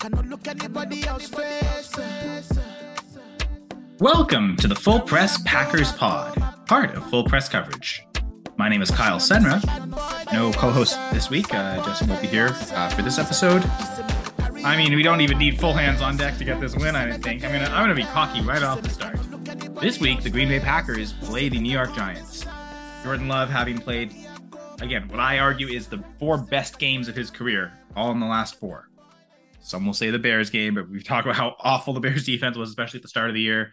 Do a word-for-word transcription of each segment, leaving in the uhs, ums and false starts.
cannot look anybody else face. Welcome to the Full Press Packers Pod, part of Full Press Coverage. My name is Kyle Senra. No co-host this week. Uh, Justin won't be here uh, for this episode. I mean, we don't even need full hands on deck to get this win, I think. I mean, I'm going to be cocky right off the start. This week, the Green Bay Packers play the New York Giants. Jordan Love having played, again, what I argue is the four best games of his career, all in the last four. Some will say the Bears game, but we've talked about how awful the Bears defense was, especially at the start of the year.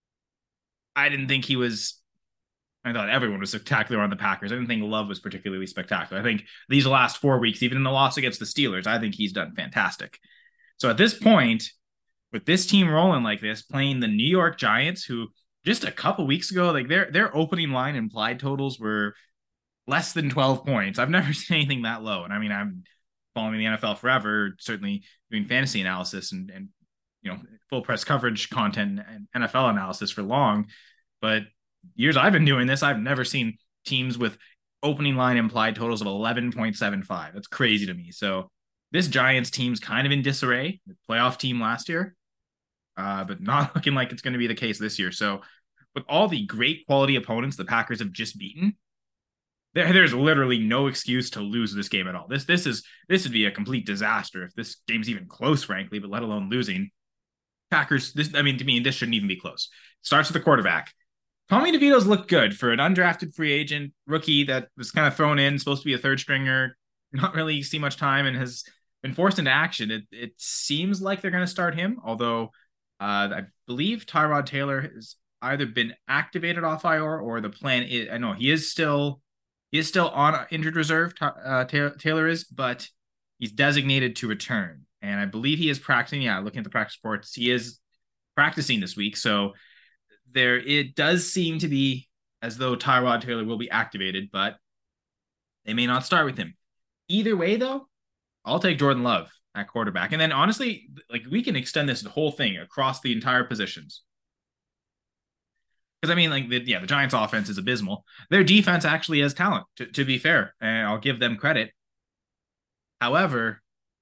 I didn't think he was, I thought everyone was spectacular on the Packers. I didn't think Love was particularly spectacular. I think these last four weeks, even in the loss against the Steelers, I think he's done fantastic. So at this point, with this team rolling like this, playing the New York Giants, who just a couple weeks ago, like their their opening line implied totals were less than twelve points. I've never seen anything that low. And I mean, I'm following the N F L forever, certainly doing fantasy analysis and, and you know, full press coverage content and N F L analysis for long. But years I've been doing this, I've never seen teams with opening line implied totals of eleven point seven five. That's crazy to me. So this Giants team's kind of in disarray. The playoff team last year, uh, but not looking like it's going to be the case this year. So with all the great quality opponents the Packers have just beaten, there, there's literally no excuse to lose this game at all. This this is this would be a complete disaster if this game's even close, frankly, but let alone losing. Packers, this I mean, to me, this shouldn't even be close. Starts with the quarterback. Tommy DeVito's looked good for an undrafted free agent rookie that was kind of thrown in, supposed to be a third stringer, not really see much time, and has been forced into action. It it seems like they're going to start him, although uh, I believe Tyrod Taylor has either been activated off I R or the plan is, I know he is still he is still on injured reserve. Uh, Taylor is, but he's designated to return, and I believe he is practicing. Yeah, looking at the practice reports, he is practicing this week. So there, it does seem to be as though Tyrod Taylor will be activated, but they may not start with him. Either way, though, I'll take Jordan Love at quarterback, and then honestly, like we can extend this whole thing across the entire positions. Because I mean, like, the, yeah, the Giants' offense is abysmal. Their defense actually has talent, to, to be fair, and I'll give them credit. However,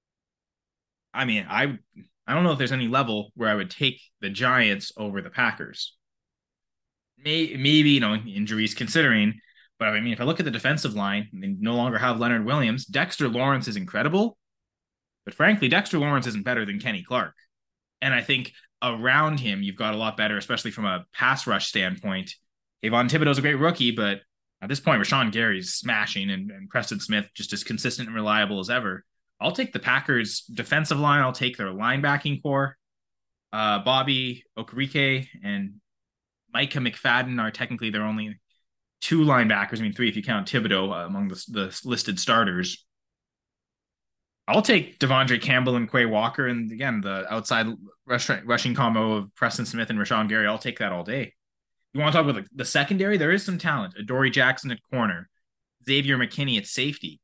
I mean, I I don't know if there's any level where I would take the Giants over the Packers. Maybe, maybe you know, injuries considering, but I mean, if I look at the defensive line, they no longer have Leonard Williams. Dexter Lawrence is incredible, but frankly, Dexter Lawrence isn't better than Kenny Clark. And I think around him, you've got a lot better, especially from a pass rush standpoint. Kayvon Thibodeau's a great rookie, but at this point, Rashawn Gary's smashing, and, and Preston Smith just as consistent and reliable as ever. I'll take the Packers' defensive line. I'll take their linebacking core. Uh, Bobby Okereke and Micah McFadden are technically their only two linebackers. I mean, three if you count Thibodeau uh, among the, the listed starters. I'll take Devondre Campbell and Quay Walker, and again, the outside rush, rushing combo of Preston Smith and Rashawn Gary. I'll take that all day. You want to talk about the, the secondary? There is some talent. Adoree Jackson at corner, Xavier McKinney at safety.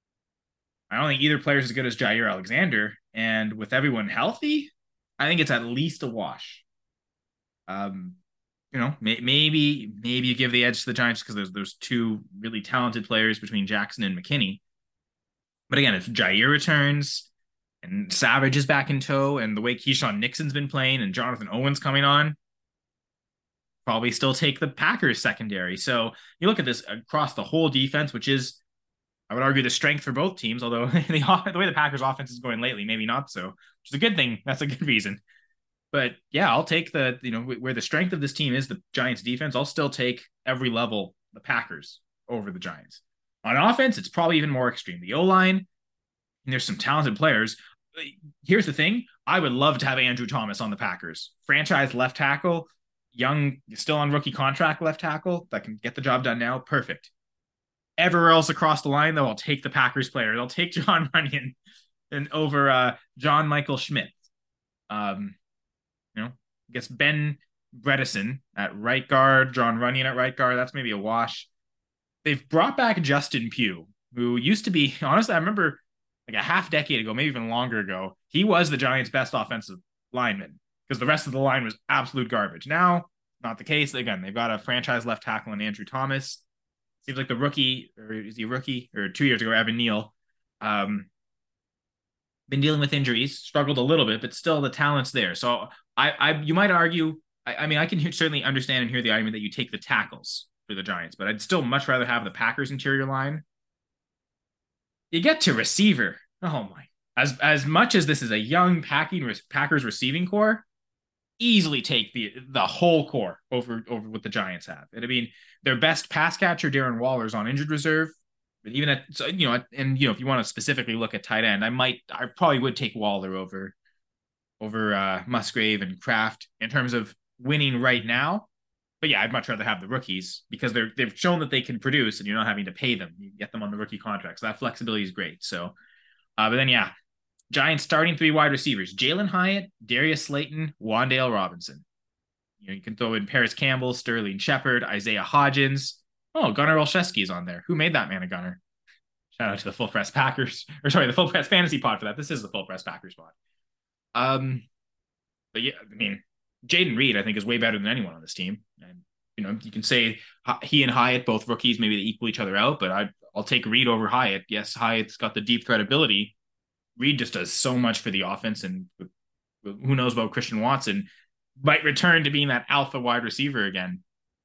I don't think either player is as good as Jair Alexander, and with everyone healthy, I think it's at least a wash. Um, you know, may, maybe maybe you give the edge to the Giants because there's there's two really talented players between Jackson and McKinney. But again, if Jair returns and Savage is back in tow, and the way Keyshawn Nixon's been playing and Jonathan Owens coming on, probably still take the Packers secondary. So you look at this across the whole defense, which is, I would argue, the strength for both teams, although the, the way the Packers offense is going lately, maybe not so, which is a good thing. That's a good reason. But yeah, I'll take the, you know, where the strength of this team is the Giants defense. I'll still take every level the Packers over the Giants. On offense, it's probably even more extreme. The O-line, and there's some talented players. Here's the thing. I would love to have Andrew Thomas on the Packers. Franchise left tackle, young, still on rookie contract left tackle that can get the job done now. Perfect. Everywhere else across the line, though, I'll take the Packers players. I'll take John Runyon and over uh, John Michael Schmidt. Um, you know, I guess Ben Bredesen at right guard, John Runyon at right guard. That's maybe a wash. They've brought back Justin Pugh, who used to be, honestly, I remember like a half decade ago, maybe even longer ago, he was the Giants' best offensive lineman because the rest of the line was absolute garbage. Now, not the case. Again, they've got a franchise left tackle in Andrew Thomas. Seems like the rookie, or is he a rookie, or two years ago, Evan Neal. Um, been dealing with injuries, struggled a little bit, but still the talent's there. So I, I you might argue, I, I mean, I can hear, certainly understand and hear the argument that you take the tackles for the Giants, but I'd still much rather have the Packers interior line. You get to receiver. Oh my. As as much as this is a young packing Packers receiving core, easily take the the whole core over over what the Giants have. And I mean, their best pass catcher, Darren Waller, is on injured reserve. But even at, so, you know, and you know, if you want to specifically look at tight end, I might, I probably would take Waller over over uh, Musgrave and Kraft in terms of winning right now. But yeah, I'd much rather have the rookies because they're they've shown that they can produce, and you're not having to pay them. You get them on the rookie contracts. So that flexibility is great. So, uh, but then yeah, Giants starting three wide receivers: Jalen Hyatt, Darius Slayton, Wan'Dale Robinson. You know, you can throw in Paris Campbell, Sterling Shepard, Isaiah Hodgins. Oh, Gunnar Olszewski is on there. Who made that man a gunner? Shout out to the Full Press Packers, or sorry, the Full Press Fantasy Pod for that. This is the Full Press Packers pod. Um, but yeah, I mean, Jaden Reed, I think, is way better than anyone on this team. And you know, you can say he and Hyatt, both rookies, maybe they equal each other out, but I, I'll take Reed over Hyatt. Yes, Hyatt's got the deep threat ability. Reed just does so much for the offense, and who knows about Christian Watson might return to being that alpha wide receiver again.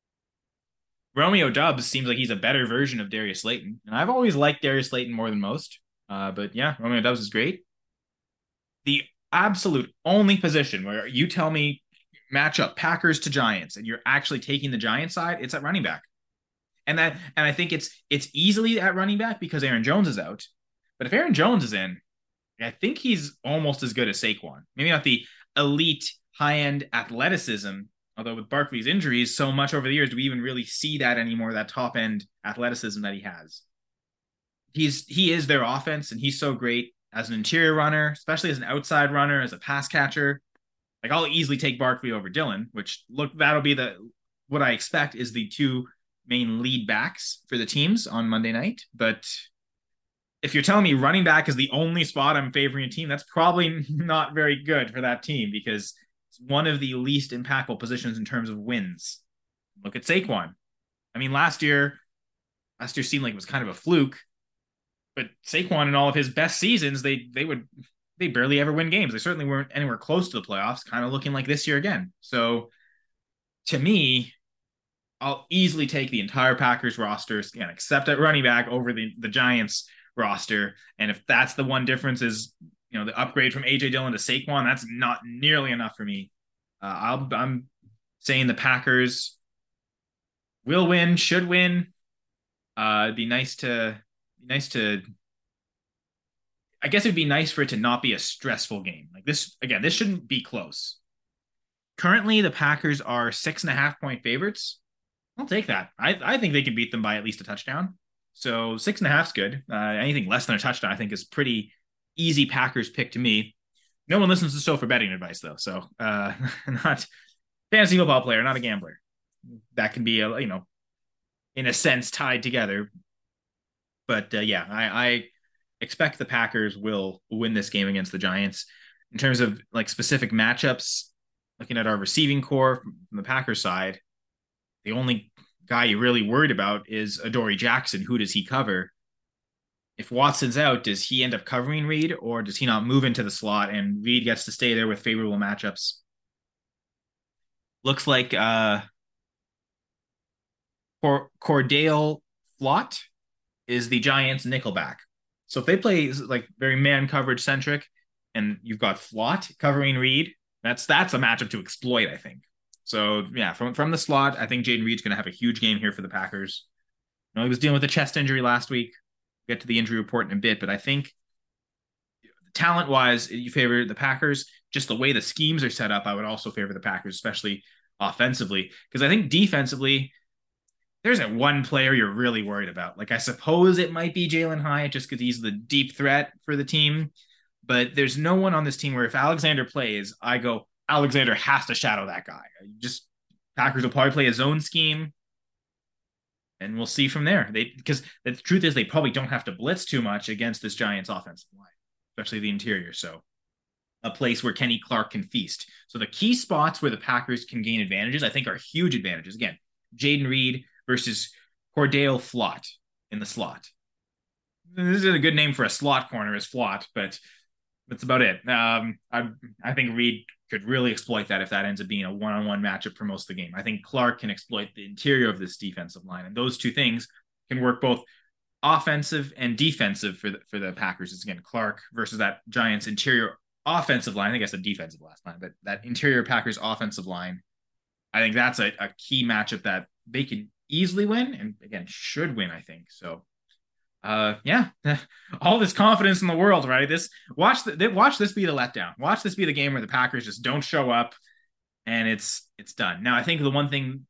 Romeo Doubs seems like he's a better version of Darius Slayton. And I've always liked Darius Slayton more than most. Uh, but yeah, Romeo Doubs is great. The absolute only position where you tell me match up Packers to Giants and you're actually taking the Giants side, it's at running back. And that, and I think it's it's easily at running back because Aaron Jones is out. But if Aaron Jones is in, I think he's almost as good as Saquon. Maybe not the elite high-end athleticism, although with Barkley's injuries so much over the years, do we even really see that anymore, that top-end athleticism that he has? He's He is their offense, and he's so great as an interior runner, especially as an outside runner, as a pass catcher. Like, I'll easily take Barkley over Dillon, which, look, that'll be the what I expect is the two main lead backs for the teams on Monday night. But if you're telling me running back is the only spot I'm favoring a team, that's probably not very good for that team because it's one of the least impactful positions in terms of wins. Look at Saquon. I mean, last year, last year seemed like it was kind of a fluke, but Saquon in all of his best seasons, they they would they barely ever win games. They certainly weren't anywhere close to the playoffs, kind of looking like this year again. So to me, I'll easily take the entire Packers roster, again, except at running back, over the, the Giants roster. And if that's the one difference is, you know, the upgrade from A J Dillon to Saquon, that's not nearly enough for me. Uh, I'll, I'm saying the Packers will win, should win. Uh, it'd be nice to, nice to, I guess it'd be nice for it to not be a stressful game. Like this, again, this shouldn't be close. Currently, the Packers are six and a half point favorites. I'll take that. I, I think they can beat them by at least a touchdown. So six and a half is good. Uh, anything less than a touchdown, I think, is pretty easy Packers pick to me. No one listens to Still for betting advice, though. So uh, not fantasy football player, not a gambler. That can be, a, you know, in a sense tied together. But uh, yeah, I, I expect the Packers will win this game against the Giants. In terms of like specific matchups, looking at our receiving core from the Packers side, the only guy you're really worried about is Adoree Jackson. Who does he cover? If Watson's out, does he end up covering Reed, or does he not move into the slot and Reed gets to stay there with favorable matchups? Looks like uh, Cor- Cordale Flott is the Giants' nickelback. So if they play like very man coverage centric, and you've got Flott covering Reed, that's that's a matchup to exploit, I think. So yeah, from from the slot, I think Jaden Reed's going to have a huge game here for the Packers. You know, he was dealing with a chest injury last week. We'll get to the injury report in a bit, but I think talent-wise, you favor the Packers. Just the way the schemes are set up, I would also favor the Packers, especially offensively, because I think defensively, there isn't one player you're really worried about. Like, I suppose it might be Jalen Hyatt just because he's the deep threat for the team, but there's no one on this team where if Alexander plays, I go, Alexander has to shadow that guy. Just Packers will probably play a zone scheme, and we'll see from there. They because the truth is they probably don't have to blitz too much against this Giants offensive line, especially the interior. So a place where Kenny Clark can feast. So the key spots where the Packers can gain advantages, I think, are huge advantages. Again, Jaden Reed versus Cordale Flott in the slot. This is a good name for a slot corner, is Flott, but That's about it. Um, I I think Reed could really exploit that if that ends up being a one-on-one matchup for most of the game. I think Clark can exploit the interior of this defensive line, and those two things can work both offensive and defensive for the for the Packers. It's again Clark versus that Giants interior offensive line. I think I said defensive last time, but that interior Packers offensive line. I think that's a, a key matchup that they can easily win, and again should win. I think so. Uh, yeah, all this confidence in the world, right? This watch the, watch this be the letdown. Watch this be the game where the Packers just don't show up, and it's it's done. Now, I think the one thing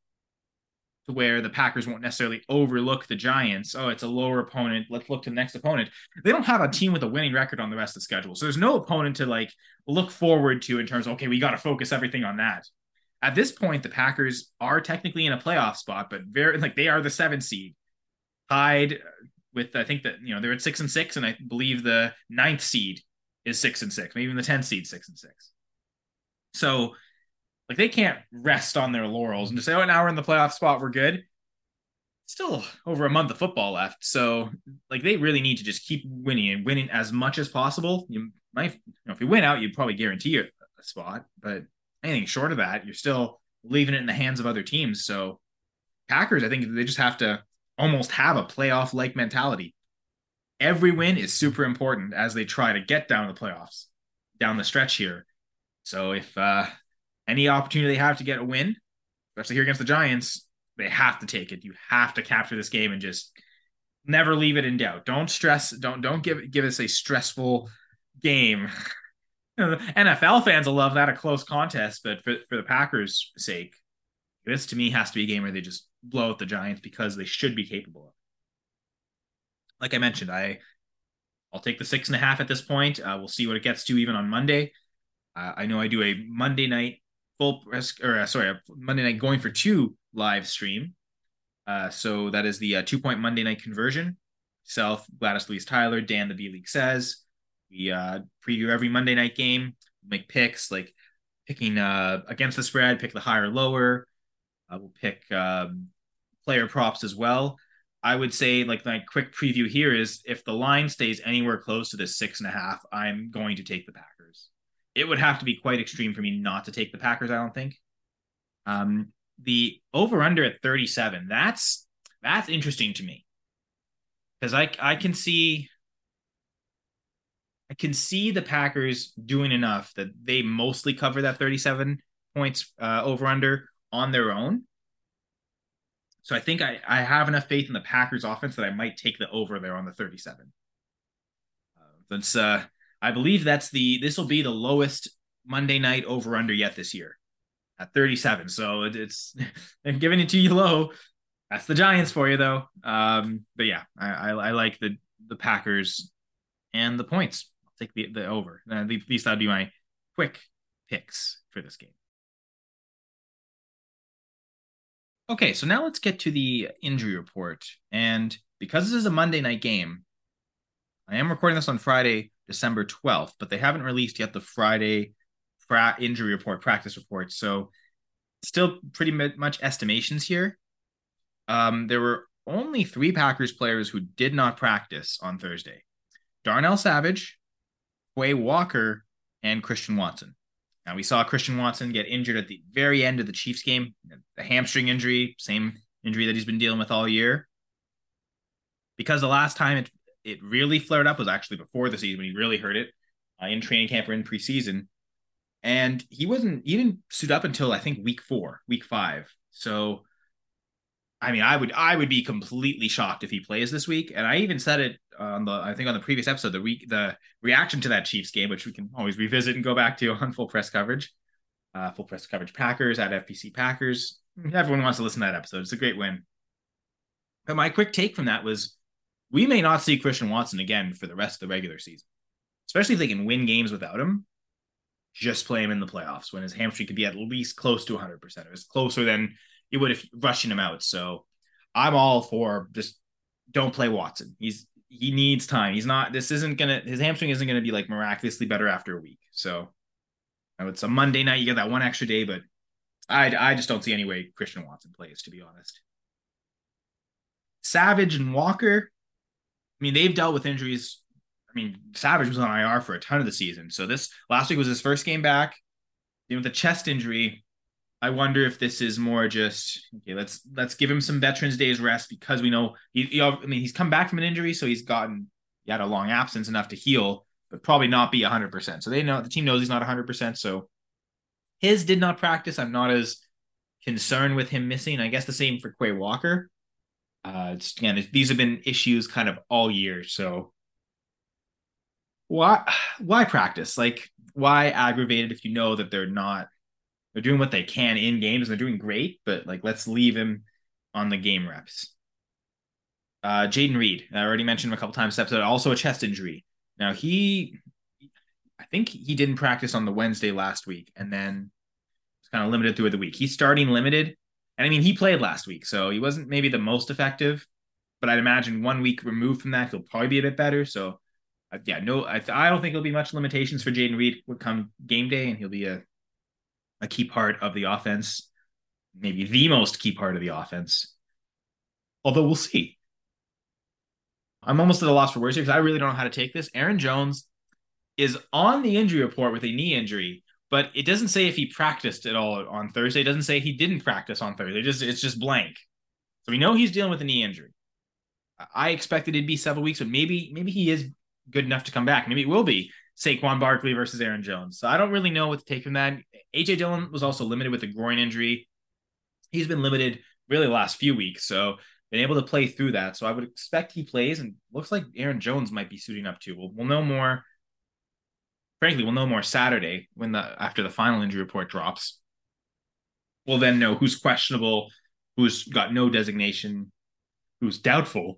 to where the Packers won't necessarily overlook the Giants. Oh, it's a lower opponent. Let's look to the next opponent. They don't have a team with a winning record on the rest of the schedule, so there's no opponent to like look forward to in terms of okay, we got to focus everything on that. At this point, the Packers are technically in a playoff spot, but very like they are the seventh seed, tied with I think that you know they're at six and six, and I believe the ninth seed is six and six, maybe even the tenth seed six and six. So like they can't rest on their laurels and just say, "Oh, now we're in the playoff spot, we're good." Still over a month of football left, so like they really need to just keep winning and winning as much as possible. You might, you know, if you win out, you'd probably guarantee a spot, but anything short of that, you're still leaving it in the hands of other teams. So Packers, I think they just have to almost have a playoff like mentality. Every win is super important as they try to get down to the playoffs down the stretch here. So if uh, any opportunity they have to get a win, especially here against the Giants, they have to take it. You have to capture this game and just never leave it in doubt. Don't stress. Don't don't give give us a stressful game. N F L fans will love that, a close contest, but for, for the Packers' sake, this to me has to be a game where they just blow out the Giants because they should be capable of. Like I mentioned, I I'll take the six and a half at this point. Uh, we'll see what it gets to even on Monday. Uh, I know I do a Monday night full press or uh, sorry, a Monday night going for two live stream. Uh, so that is the uh, two point Monday night conversion. Self, Gladys Louise Tyler, Dan the B League says. We uh, preview every Monday night game, make picks like picking uh, against the spread, pick the higher or lower. Uh, we'll pick um, player props as well. I would say, like, my quick preview here is if the line stays anywhere close to this six and a half, I'm going to take the Packers. It would have to be quite extreme for me not to take the Packers, I don't think. Um, the over-under at thirty-seven, that's that's interesting to me. Because I I can see I can see the Packers doing enough that they mostly cover that thirty-seven points uh, over-under on their own. So I think I, I have enough faith in the Packers offense that I might take the over there on the thirty-seven. Uh, that's uh, I believe that's the this will be the lowest Monday night over under yet this year at thirty-seven. So it, it's I'm giving it to you low. That's the Giants for you though. Um, but yeah, I, I, I like the the Packers and the points. I'll take the the over. Uh, at least that'd be my quick picks for this game. Okay, so now let's get to the injury report. And because this is a Monday night game, I am recording this on Friday, December twelfth, but they haven't released yet the Friday fra- injury report, practice report. So still pretty much estimations here. Um, there were only three Packers players who did not practice on Thursday. Darnell Savage, Quay Walker, and Christian Watson. Now, we saw Christian Watson get injured at the very end of the Chiefs game, the hamstring injury, same injury that he's been dealing with all year. Because the last time it, it really flared up was actually before the season when he really hurt it uh, in training camp or in preseason. And he wasn't, he didn't suit up until I think week four, week five. So, I mean, I would, I would be completely shocked if he plays this week. And I even said it on the, I think on the previous episode, the week, the reaction to that Chiefs game, which we can always revisit and go back to on Full Press Coverage, uh, Full Press Coverage Packers at F P C Packers. Everyone wants to listen to that episode. It's a great win. But my quick take from that was we may not see Christian Watson again for the rest of the regular season, especially if they can win games without him. Just play him in the playoffs when his hamstring could be at least close to one hundred percent. It was closer than you would if rushing him out. So I'm all for just don't play Watson. He's he needs time. He's not. This isn't gonna. His hamstring isn't gonna be like miraculously better after a week. So it's a Monday night. You get that one extra day, but I I just don't see any way Christian Watson plays, to be honest. Savage and Walker, I mean, they've dealt with injuries mean, Savage was on I R for a ton of the season. So this last week was his first game back. You know, with the chest injury, I wonder if this is more just okay. Let's let's give him some Veterans Days rest because we know he, he. I mean, he's come back from an injury, so he's gotten he had a long absence enough to heal, but probably not be a hundred percent. So they know the team knows he's not a hundred percent. So his did not practice. I'm not as concerned with him missing. I guess the same for Quay Walker. Uh, it's, again, these have been issues kind of all year. So why why practice? Like why aggravate it if you know that they're not they're doing what they can in games. They're doing great, but like let's leave him on the game reps. Uh, Jayden Reed, I already mentioned him a couple times this episode, also a chest injury. Now he, I think he didn't practice on the Wednesday last week, and then it's kind of limited through the week. He's starting limited, and I mean he played last week, so he wasn't maybe the most effective, but I'd imagine one week removed from that, he'll probably be a bit better. So uh, yeah, no, I, I don't think there'll be much limitations for Jayden Reed would come game day, and he'll be a a key part of the offense, maybe the most key part of the offense. Although we'll see. I'm almost at a loss for words here because I really don't know how to take this. Aaron Jones is on the injury report with a knee injury, but it doesn't say if he practiced at all on Thursday. It doesn't say he didn't practice on Thursday. It just it's just blank. So we know he's dealing with a knee injury. I expected it'd be several weeks, but maybe maybe he is good enough to come back. Maybe it will be Saquon Barkley versus Aaron Jones. So I don't really know what to take from that. A J Dillon was also limited with a groin injury. He's been limited really the last few weeks, so been able to play through that. So I would expect he plays, and looks like Aaron Jones might be suiting up too. We'll, we'll know more. Frankly, we'll know more Saturday when the after the final injury report drops. We'll then know who's questionable, who's got no designation, who's doubtful.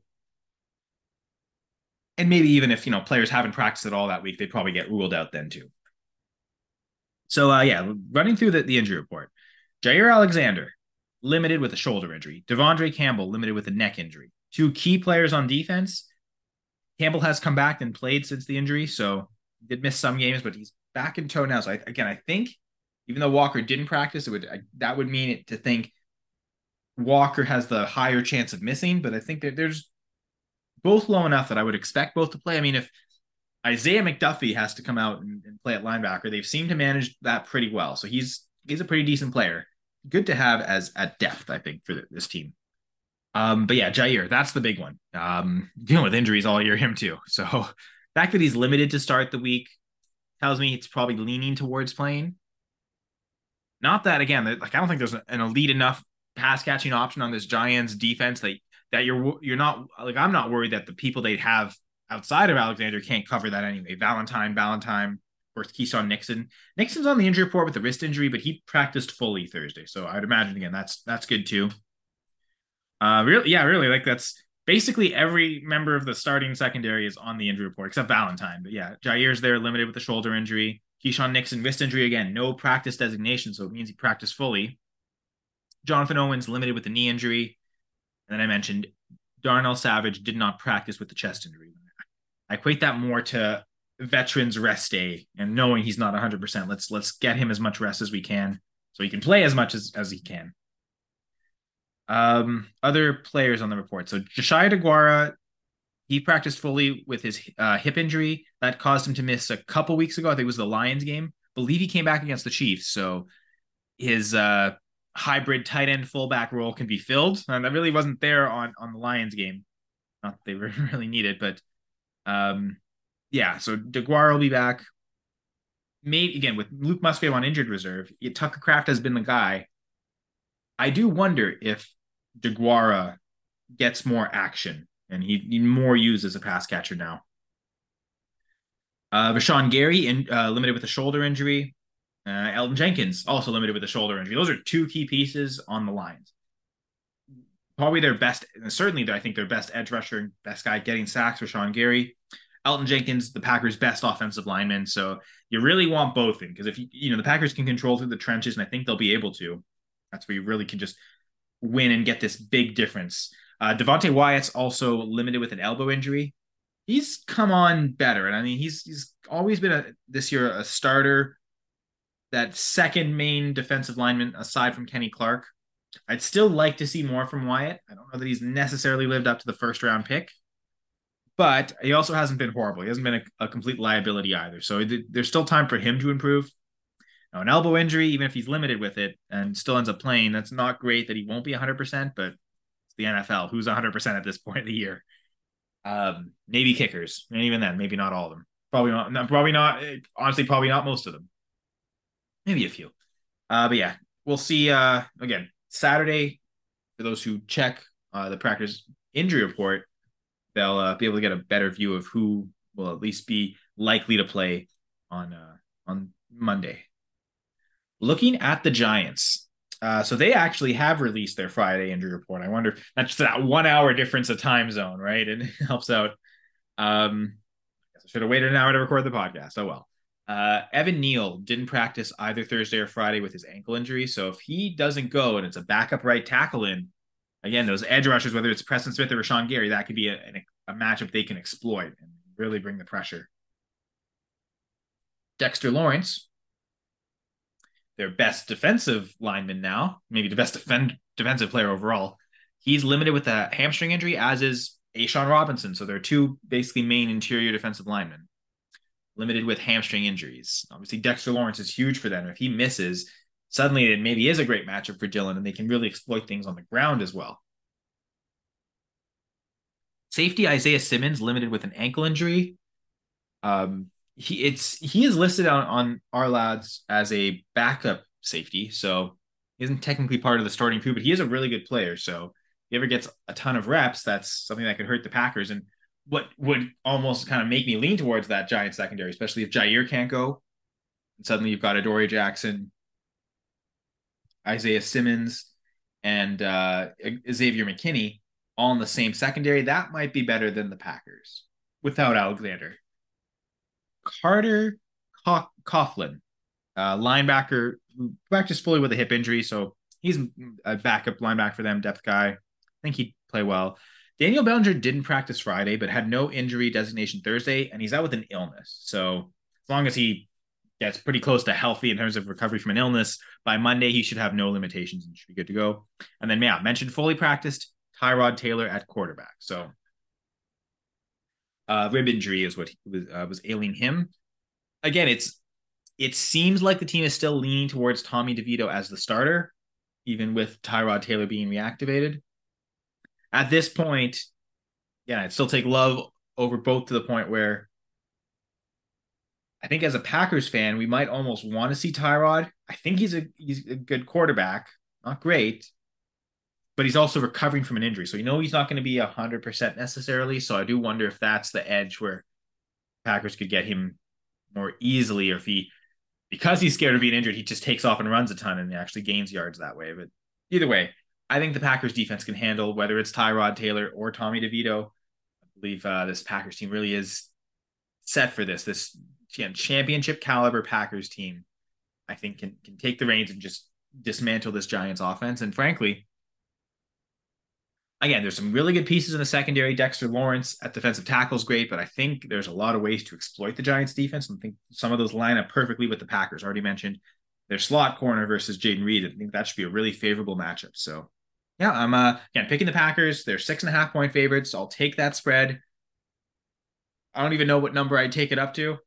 And maybe even if, you know, players haven't practiced at all that week, they probably get ruled out then too. So, uh, yeah, running through the, the injury report. Jaire Alexander, limited with a shoulder injury. Devondre Campbell, limited with a neck injury. Two key players on defense. Campbell has come back and played since the injury, so he did miss some games, but he's back in tow now. So, I, again, I think even though Walker didn't practice, it would I, that would mean it to think Walker has the higher chance of missing, but I think that there's both low enough that I would expect both to play. I mean, if Isaiah McDuffie has to come out and, and play at linebacker, they've seemed to manage that pretty well. So he's he's a pretty decent player. Good to have as at depth, I think, for this team. Um, but yeah, Jaire, that's the big one. Um, dealing with injuries all year, him too. So the fact that he's limited to start the week tells me it's probably leaning towards playing. Not that, again, like I don't think there's an elite enough pass catching option on this Giants defense that that you're you're not like I'm not worried that the people they have outside of Alexander can't cover that anyway. Valentine, Valentine, of course, Keyshawn Nixon. Nixon's on the injury report with the wrist injury, but he practiced fully Thursday, so I'd imagine again that's that's good too. Uh, really, yeah, really, like that's basically every member of the starting secondary is on the injury report except Valentine. But yeah, Jaire's there, limited with the shoulder injury. Keyshawn Nixon, wrist injury again, no practice designation, so it means he practiced fully. Jonathan Owens limited with the knee injury. And then I mentioned Darnell Savage did not practice with the chest injury. I equate that more to veterans rest day and knowing he's not one hundred percent. Let's let's get him as much rest as we can so he can play as much as, as he can. Um, other players on the report. So Josiah DeGuara, he practiced fully with his uh, hip injury. That caused him to miss a couple weeks ago. I think it was the Lions game. I believe he came back against the Chiefs. So his uh, hybrid tight end fullback role can be filled. And that really wasn't there on, on the Lions game. Not that they really needed, but um, yeah, so DeGuara will be back. Maybe again with Luke Musgrave on injured reserve, Tucker Kraft has been the guy. I do wonder if DeGuara gets more action and he, he more used as a pass catcher now. Uh, Rashawn Gary in, uh, limited with a shoulder injury. Uh, Elton Jenkins also limited with a shoulder injury. Those are two key pieces on the Lions. Probably their best, certainly I think their best edge rusher and best guy getting sacks, Rashawn Gary. Elton Jenkins, the Packers' best offensive lineman. So you really want both in because if you, you know, the Packers can control through the trenches, and I think they'll be able to. That's where you really can just win and get this big difference. Uh, Devontae Wyatt's also limited with an elbow injury. He's come on better. And I mean, he's he's always been a this year a starter, that second main defensive lineman aside from Kenny Clark. I'd still like to see more from Wyatt. I don't know that he's necessarily lived up to the first round pick, but he also hasn't been horrible. He hasn't been a, a complete liability either. So th- there's still time for him to improve. Now, an elbow injury, even if he's limited with it and still ends up playing, that's not great that he won't be one hundred percent, but it's the N F L. Who's one hundred percent at this point of the year? Um, maybe kickers. And even then, maybe not all of them. Probably not. No, probably not. Honestly, probably not most of them. Maybe a few. Uh, but yeah, we'll see. Uh, again, Saturday, for those who check uh, the practice injury report, they'll uh, be able to get a better view of who will at least be likely to play on uh, on Monday. Looking at the Giants, uh, so they actually have released their Friday injury report. I wonder, that's just that one hour difference of time zone, right? It helps out. Um, I guess I should have waited an hour to record the podcast. Oh well. Uh, Evan Neal didn't practice either Thursday or Friday with his ankle injury. So if he doesn't go and it's a backup right tackle in, again, those edge rushers, whether it's Preston Smith or Rashawn Gary, that could be a, a matchup they can exploit and really bring the pressure. Dexter Lawrence, their best defensive lineman now, maybe the best defend, defensive player overall. He's limited with a hamstring injury, as is A'Shawn Robinson. So they're two basically main interior defensive linemen, limited with hamstring injuries. Obviously, Dexter Lawrence is huge for them. If he misses, suddenly it maybe is a great matchup for Dillon, and they can really exploit things on the ground as well. Safety Isaiah Simmons, limited with an ankle injury. Um, he it's he is listed on, on our lads as a backup safety, so he isn't technically part of the starting crew, but he is a really good player. So if he ever gets a ton of reps, that's something that could hurt the Packers. And what would almost kind of make me lean towards that Giant secondary, especially if Jaire can't go. And suddenly you've got Adoree Jackson, Isaiah Simmons, and uh, Xavier McKinney all in the same secondary. That might be better than the Packers without Alexander. Carter Coughlin, uh, linebacker, who practiced fully with a hip injury, so he's a backup linebacker for them, depth guy. I think he'd play well. Daniel Bellinger didn't practice Friday, but had no injury designation Thursday, and he's out with an illness. So as long as he gets pretty close to healthy in terms of recovery from an illness, by Monday he should have no limitations and should be good to go. And then, yeah, mentioned fully practiced Tyrod Taylor at quarterback. So uh, rib injury is what was, uh, was ailing him. Again, it's it seems like the team is still leaning towards Tommy DeVito as the starter, even with Tyrod Taylor being reactivated. At this point, yeah, I'd still take Love over both to the point where I think as a Packers fan, we might almost want to see Tyrod. I think he's a he's a good quarterback, not great, but he's also recovering from an injury. So you know he's not going to be one hundred percent necessarily. So I do wonder if that's the edge where Packers could get him more easily, or if he, because he's scared of being injured, he just takes off and runs a ton and actually gains yards that way. But either way, I think the Packers defense can handle whether it's Tyrod Taylor or Tommy DeVito. I believe uh, this Packers team really is set for this. This championship caliber Packers team, I think, can can take the reins and just dismantle this Giants offense. And frankly, again, there's some really good pieces in the secondary. Dexter Lawrence at defensive tackle is great, but I think there's a lot of ways to exploit the Giants defense. And I think some of those line up perfectly with the Packers. Already mentioned their slot corner versus Jaden Reed. I think that should be a really favorable matchup. So yeah, I'm uh, again picking the Packers. They're six and a half point favorites. I'll take that spread. I don't even know what number I'd take it up to.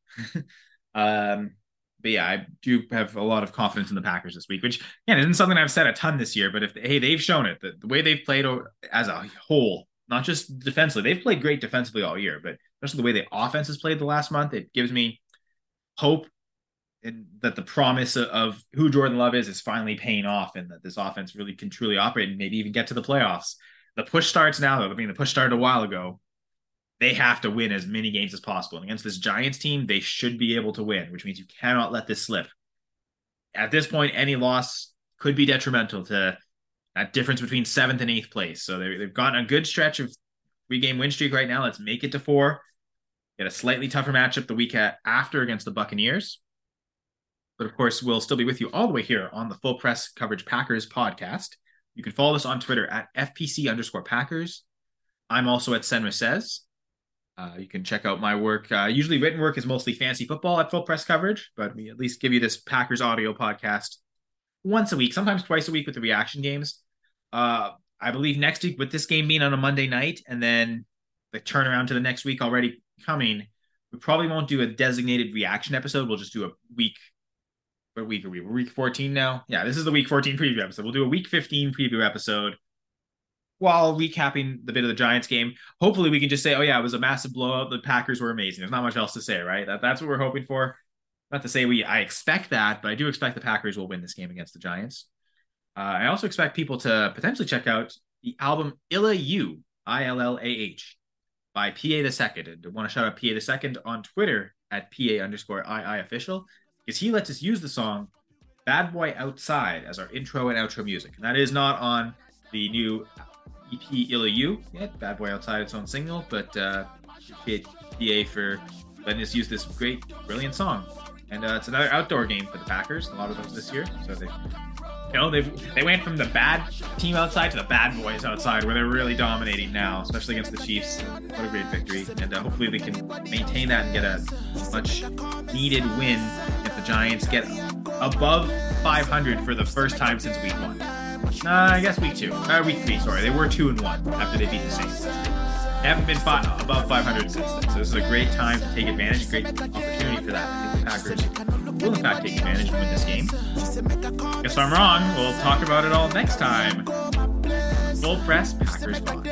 um, but yeah, I do have a lot of confidence in the Packers this week, which, again, isn't something I've said a ton this year, but if, hey, they've shown it, the, the way they've played as a whole, not just defensively, they've played great defensively all year, but especially the way the offense has played the last month, it gives me hope in, that the promise of, of who Jordan Love is is finally paying off, and that this offense really can truly operate and maybe even get to the playoffs. The push starts now, though. I mean, the push started a while ago. They have to win as many games as possible. And against this Giants team, they should be able to win, which means you cannot let this slip. At this point, any loss could be detrimental to that difference between seventh and eighth place. So they've gotten a good stretch of three-game win streak right now. Let's make it to four. Get a slightly tougher matchup the week after against the Buccaneers. But of course, we'll still be with you all the way here on the Full Press Coverage Packers podcast. You can follow us on Twitter at F P C underscore Packers. I'm also at Senra Says. Uh, you can check out my work. Uh, usually written work is mostly fancy football at Full Press Coverage, but we at least give you this Packers audio podcast once a week, sometimes twice a week with the reaction games. Uh, I believe next week, with this game being on a Monday night, and then the turnaround to the next week already coming, we probably won't do a designated reaction episode. We'll just do a week. What week are we? We're week fourteen now. Yeah, this is the week fourteen preview episode. We'll do a week fifteen preview episode while recapping the bit of the Giants game. Hopefully we can just say, oh yeah, it was a massive blowout. The Packers were amazing. There's not much else to say, right? That, that's what we're hoping for. Not to say we, I expect that, but I do expect the Packers will win this game against the Giants. Uh, I also expect people to potentially check out the album Illa You, I L L A H, by P A the Second. And I want to shout out P A the Second on Twitter at P A underscore I I official, because he lets us use the song Bad Boy Outside as our intro and outro music. And that is not on the new E P Illa You yet. Bad Boy Outside, its own single, but uh, appreciate P A for letting us use this great, brilliant song. And uh, it's another outdoor game for the Packers. A lot of those this year. So they, you know, they they went from the bad team outside to the bad boys outside, where they're really dominating now, especially against the Chiefs. What a great victory! And uh, hopefully they can maintain that and get a much needed win if the Giants get above five hundred for the first time since week one. Uh, I guess week two, uh, week three. Sorry, they were two and one after they beat the Saints. They haven't been five, above five hundred since then, so this is a great time to take advantage, great opportunity for that. I think the Packers will in fact take advantage and win this game. Guess I'm wrong. We'll talk about it all next time. Full Press Packers Pod.